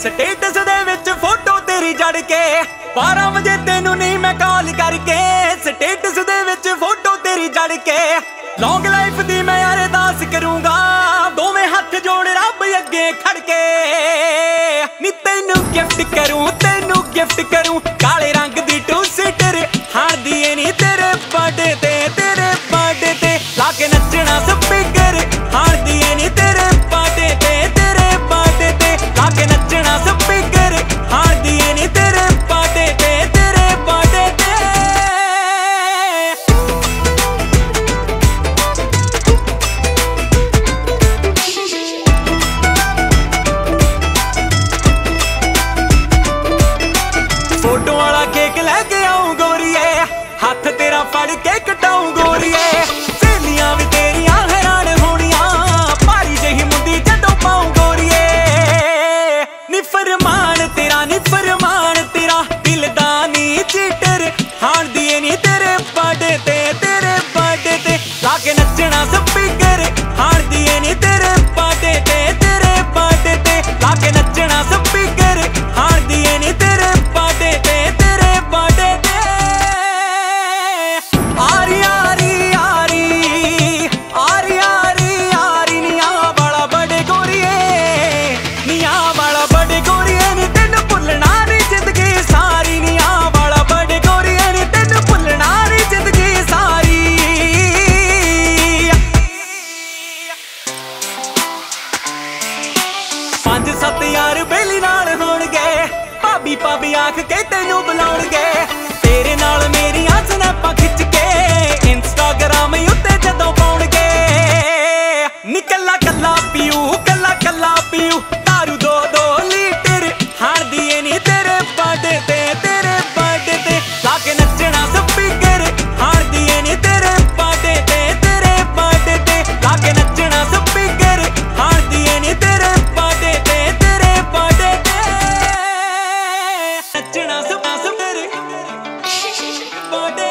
status दे विच photo तेरी जड़ के 12 बजे तेनू नहीं मैं कॉल करके स्टेटस दे विच फोटो तेरी जड़ के लॉन्ग लाइफ दी मैं अरदास करूंगा दोवें हाथ जोड़ रब अगे खड़के नी तेनू गिफ्ट करूं काले रंग दी टू सीटर हाण दी नी तेरे बर्थडे ते लाके नचना स्पीकर हाण दी नी तेरे बर्थडे ते लाके नचना स्पीकर हाण दी नी तेरे बर्थडे ते फोटो वाला केक लेके आऊं गोरिए हाथ तेरा फड़ के कटाऊं गोरिए सहेलियां भी तेरियां हैरान होनियां भारी जही मुंडी जदों पाऊं गोरिए नी फरमान तेरा दिल दा नी चीटर हाण दिए नी तेरे बर्थडे ते लाके नचना स्पीकर हाण दिए नी तेरे बर्थडे ते लाके नचना स्पीकर हाण दिए नी तेरे यार बेली नाल होणगे भाभी आख के तेनू बुलाउणगे तेरे नाल मेरियां स्नैपां खिच के इंस्टाग्राम उत्ते जदों पाउणगे नी कल्ला कल्ला पीऊ दारू 2 लीटर हाण दिए नी तेरे बर्थडे ते लाके नचना स्पीकर हाण दिए नी तेरे बर्थडे ते लाके नचना स्पीकर हाण दिए नी तेरे नचना सब